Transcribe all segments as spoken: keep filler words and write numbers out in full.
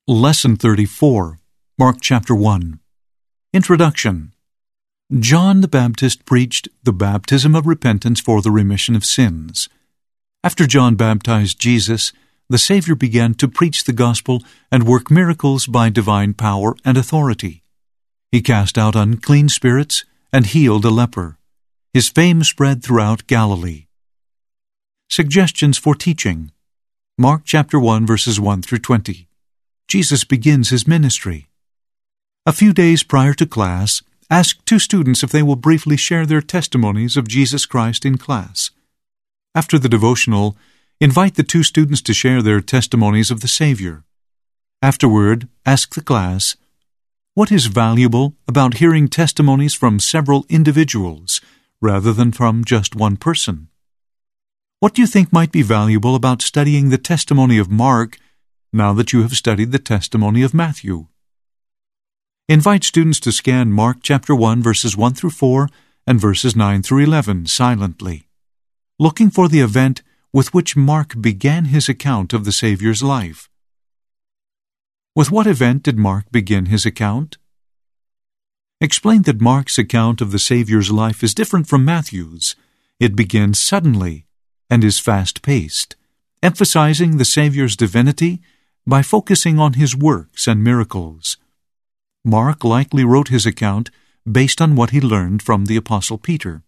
Lesson thirty-four, Mark chapter one. Introduction. John the Baptist preached the baptism of repentance for the remission of sins. After John baptized Jesus, the Savior began to preach the gospel and work miracles by divine power and authority. He cast out unclean spirits and healed a leper. His fame spread throughout Galilee. Suggestions for teaching. Mark chapter one, verses one through twenty. Jesus begins his ministry. A few days prior to class, ask two students if they will briefly share their testimonies of Jesus Christ in class. After the devotional, invite the two students to share their testimonies of the Savior. Afterward, ask the class, what is valuable about hearing testimonies from several individuals rather than from just one person? What do you think might be valuable about studying the testimony of Mark now that you have studied the testimony of Matthew? Invite students to scan Mark chapter one, verses one through four and verses nine through eleven silently, looking for the event with which Mark began his account of the Savior's life. With what event did Mark begin his account? Explain that Mark's account of the Savior's life is different from Matthew's. It begins suddenly and is fast-paced, emphasizing the Savior's divinity by focusing on his works and miracles. Mark likely wrote his account based on what he learned from the Apostle Peter.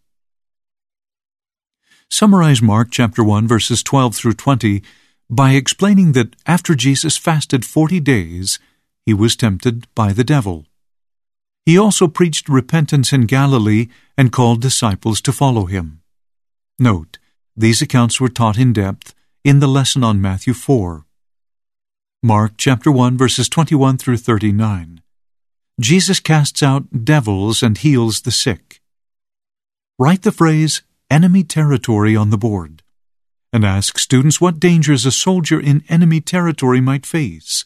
Summarize Mark chapter one, verses twelve through twenty by explaining that after Jesus fasted forty days, he was tempted by the devil. He also preached repentance in Galilee and called disciples to follow him. Note, these accounts were taught in depth in the lesson on Matthew four. Mark chapter one, verses twenty-one through thirty-nine. Jesus casts out devils and heals the sick. Write the phrase, enemy territory, on the board, and ask students what dangers a soldier in enemy territory might face.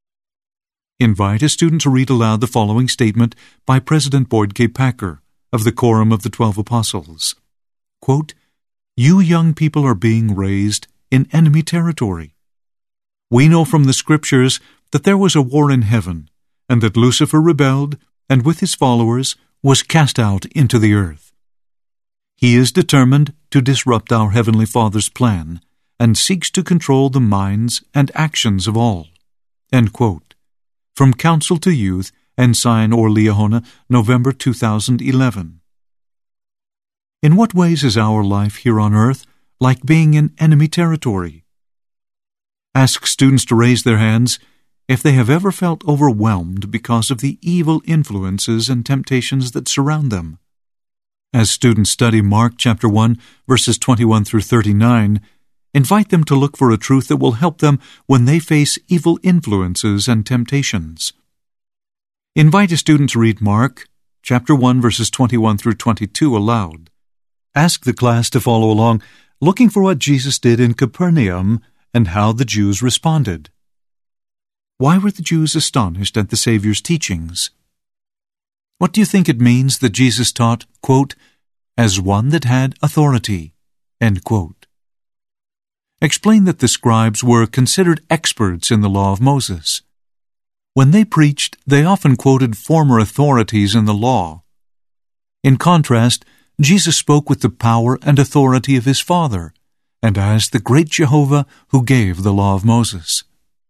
Invite a student to read aloud the following statement by President Boyd K. Packer of the Quorum of the Twelve Apostles. Quote, "You young people are being raised in enemy territory. We know from the Scriptures that there was a war in heaven, and that Lucifer rebelled, and with his followers was cast out into the earth. He is determined to disrupt our Heavenly Father's plan, and seeks to control the minds and actions of all." End quote. From Counsel to Youth, Ensign or Liahona, November two thousand eleven. In what ways is our life here on earth like being in enemy territory? Ask students to raise their hands if they have ever felt overwhelmed because of the evil influences and temptations that surround them. As students study Mark chapter one, verses twenty-one through thirty-nine, invite them to look for a truth that will help them when they face evil influences and temptations. Invite a student to read Mark chapter one, verses twenty-one through twenty-two aloud. Ask the class to follow along, looking for what Jesus did in Capernaum and how the Jews responded. Why were the Jews astonished at the Savior's teachings? What do you think it means that Jesus taught, quote, as one that had authority, end quote? Explain that the scribes were considered experts in the law of Moses. When they preached, they often quoted former authorities in the law. In contrast, Jesus spoke with the power and authority of his Father, and as the great Jehovah who gave the law of Moses.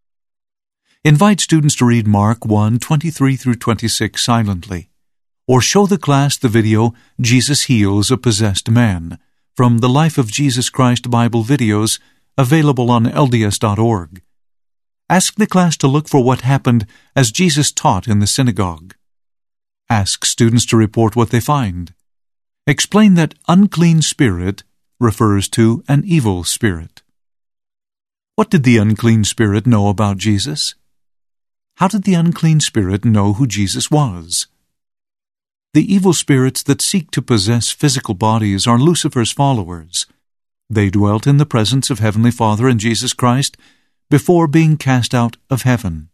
Invite students to read Mark one, twenty-three through twenty-six silently, or show the class the video Jesus Heals a Possessed Man from the Life of Jesus Christ Bible videos available on L D S dot org. Ask the class to look for what happened as Jesus taught in the synagogue. Ask students to report what they find. Explain that unclean spirit refers to an evil spirit. What did the unclean spirit know about Jesus? How did the unclean spirit know who Jesus was? The evil spirits that seek to possess physical bodies are Lucifer's followers. They dwelt in the presence of Heavenly Father and Jesus Christ before being cast out of heaven.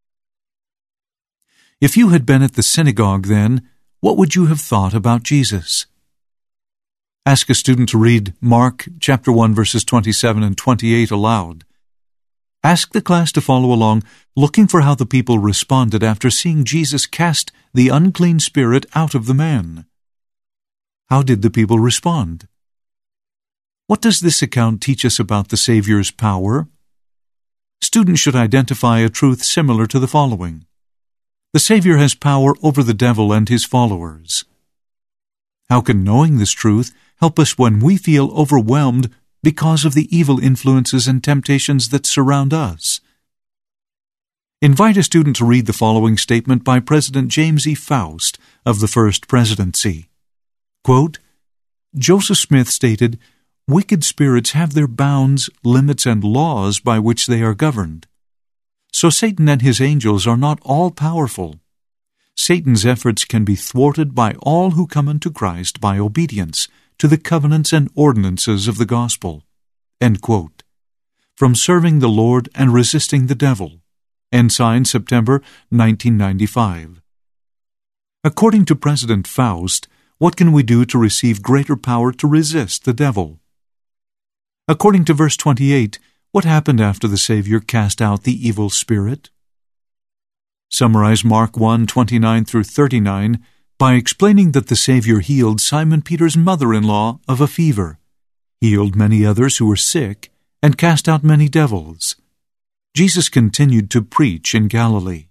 If you had been at the synagogue then, what would you have thought about Jesus? Ask a student to read Mark chapter one, verses twenty-seven and twenty-eight aloud. Ask the class to follow along, looking for how the people responded after seeing Jesus cast the unclean spirit out of the man. How did the people respond? What does this account teach us about the Savior's power? Students should identify a truth similar to the following. The Savior has power over the devil and his followers. How can knowing this truth help us when we feel overwhelmed because of the evil influences and temptations that surround us? Invite a student to read the following statement by President James E. Faust of the First Presidency. Quote, Joseph Smith stated, "Wicked spirits have their bounds, limits, and laws by which they are governed. So Satan and his angels are not all-powerful. Satan's efforts can be thwarted by all who come unto Christ by obedience to the covenants and ordinances of the gospel." End quote. From Serving the Lord and Resisting the Devil. Ensign, September nineteen ninety-five. According to President Faust, what can we do to receive greater power to resist the devil? According to verse twenty-eight, what happened after the Savior cast out the evil spirit? Summarize Mark one, twenty-nine through thirty-nine by explaining that the Savior healed Simon Peter's mother-in-law of a fever, healed many others who were sick, and cast out many devils. Jesus continued to preach in Galilee.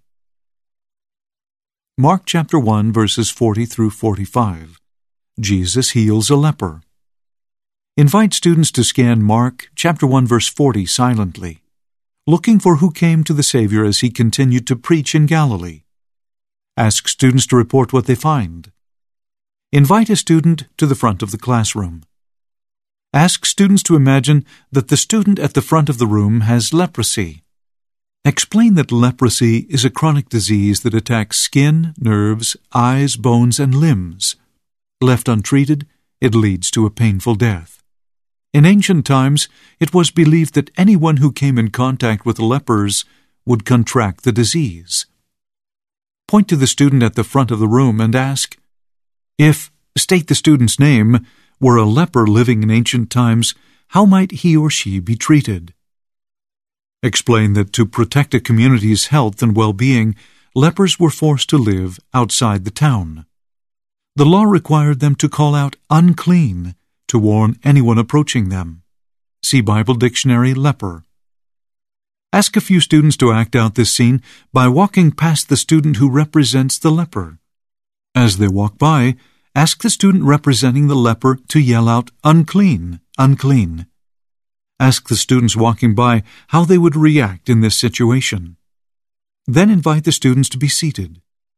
Mark chapter one, verses forty through forty-five. Jesus heals a leper. Invite students to scan Mark chapter one, verse forty silently, looking for who came to the Savior as he continued to preach in Galilee. Ask students to report what they find. Invite a student to the front of the classroom. Ask students to imagine that the student at the front of the room has leprosy. Explain that leprosy is a chronic disease that attacks skin, nerves, eyes, bones, and limbs. Left untreated, it leads to a painful death. In ancient times, it was believed that anyone who came in contact with lepers would contract the disease. Point to the student at the front of the room and ask, if, state the student's name, were a leper living in ancient times, how might he or she be treated? Explain that to protect a community's health and well-being, lepers were forced to live outside the town. The law required them to call out unclean to warn anyone approaching them. See Bible Dictionary, leper. Ask a few students to act out this scene by walking past the student who represents the leper. As they walk by, ask the student representing the leper to yell out, "Unclean, unclean." Ask the students walking by how they would react in this situation. Then invite the students to be seated.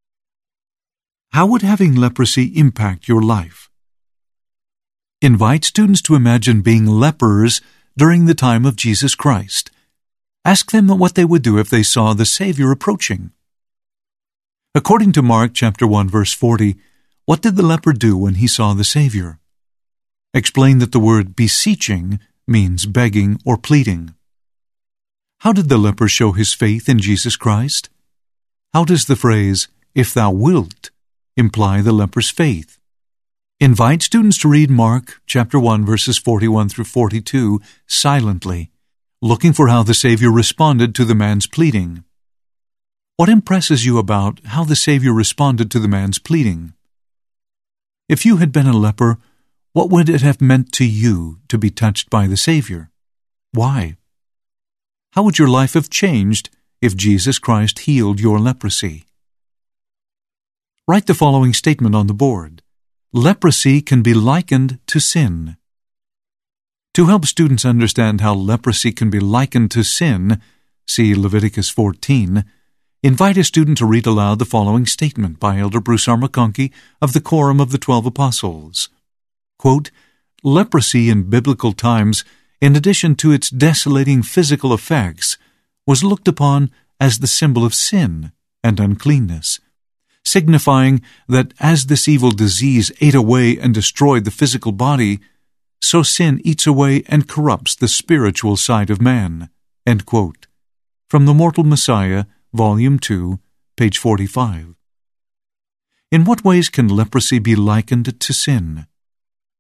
How would having leprosy impact your life? Invite students to imagine being lepers during the time of Jesus Christ. Ask them what they would do if they saw the Savior approaching. According to Mark chapter one, verse forty, what did the leper do when he saw the Savior? Explain that the word beseeching means begging or pleading. How did the leper show his faith in Jesus Christ? How does the phrase, "if thou wilt," imply the leper's faith? Invite students to read Mark chapter one, verses forty-one through forty-two silently, looking for how the Savior responded to the man's pleading. What impresses you about how the Savior responded to the man's pleading? If you had been a leper, what would it have meant to you to be touched by the Savior? Why? How would your life have changed if Jesus Christ healed your leprosy? Write the following statement on the board. Leprosy can be likened to sin. To help students understand how leprosy can be likened to sin, see Leviticus fourteen, invite a student to read aloud the following statement by Elder Bruce R. McConkie of the Quorum of the Twelve Apostles. Quote, leprosy in biblical times, in addition to its desolating physical effects, was looked upon as the symbol of sin and uncleanness, signifying that as this evil disease ate away and destroyed the physical body, so sin eats away and corrupts the spiritual side of man. End quote. From The Mortal Messiah, Volume two, page forty-five. In what ways can leprosy be likened to sin?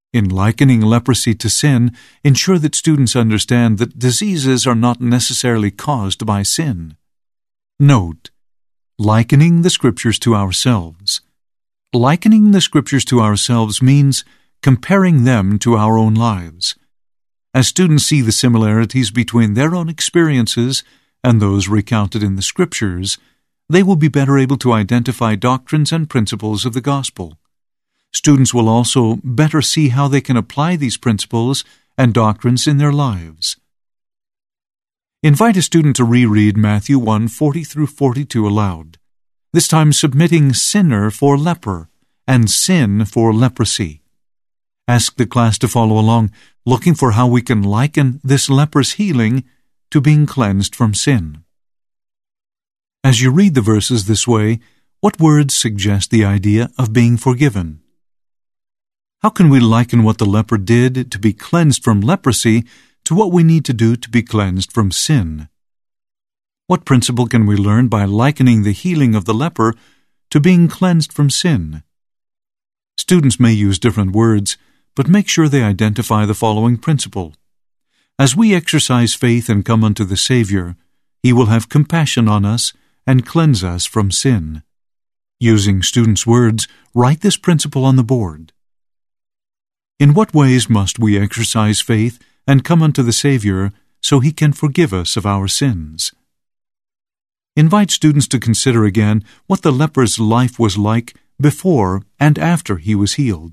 In likening leprosy to sin, ensure that students understand that diseases are not necessarily caused by sin. Note, likening the Scriptures to ourselves. Likening the Scriptures to ourselves means comparing them to our own lives. As students see the similarities between their own experiences and those recounted in the Scriptures, they will be better able to identify doctrines and principles of the gospel. Students will also better see how they can apply these principles and doctrines in their lives. Invite a student to reread Matthew one forty through forty-two aloud, this time submitting sinner for leper and sin for leprosy. Ask the class to follow along, looking for how we can liken this leper's healing to being cleansed from sin. As you read the verses this way, what words suggest the idea of being forgiven? How can we liken what the leper did to be cleansed from leprosy to what we need to do to be cleansed from sin? What principle can we learn by likening the healing of the leper to being cleansed from sin? Students may use different words, but make sure they identify the following principle. As we exercise faith and come unto the Savior, He will have compassion on us and cleanse us from sin. Using students' words, write this principle on the board. In what ways must we exercise faith and come unto the Savior so He can forgive us of our sins? Invite students to consider again what the leper's life was like before and after he was healed.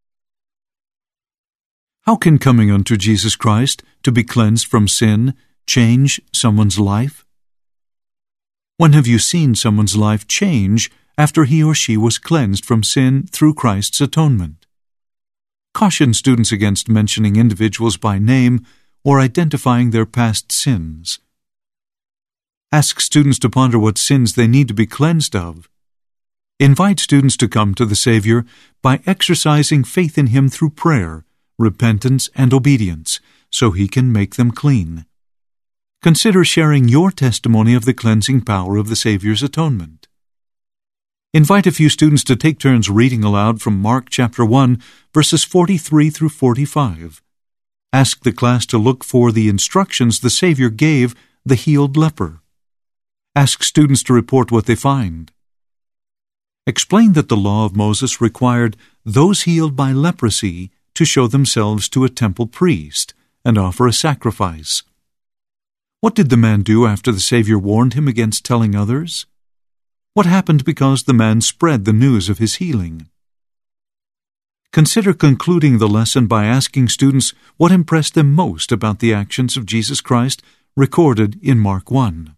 How can coming unto Jesus Christ to be cleansed from sin change someone's life? When have you seen someone's life change after he or she was cleansed from sin through Christ's atonement? Caution students against mentioning individuals by name or identifying their past sins. Ask students to ponder what sins they need to be cleansed of. Invite students to come to the Savior by exercising faith in Him through prayer, repentance, and obedience, so He can make them clean. Consider sharing your testimony of the cleansing power of the Savior's atonement. Invite a few students to take turns reading aloud from Mark chapter one, verses forty-three through forty-five. Ask the class to look for the instructions the Savior gave the healed leper. Ask students to report what they find. Explain that the law of Moses required those healed by leprosy to show themselves to a temple priest and offer a sacrifice. What did the man do after the Savior warned him against telling others? What happened because the man spread the news of his healing? Consider concluding the lesson by asking students what impressed them most about the actions of Jesus Christ recorded in Mark one.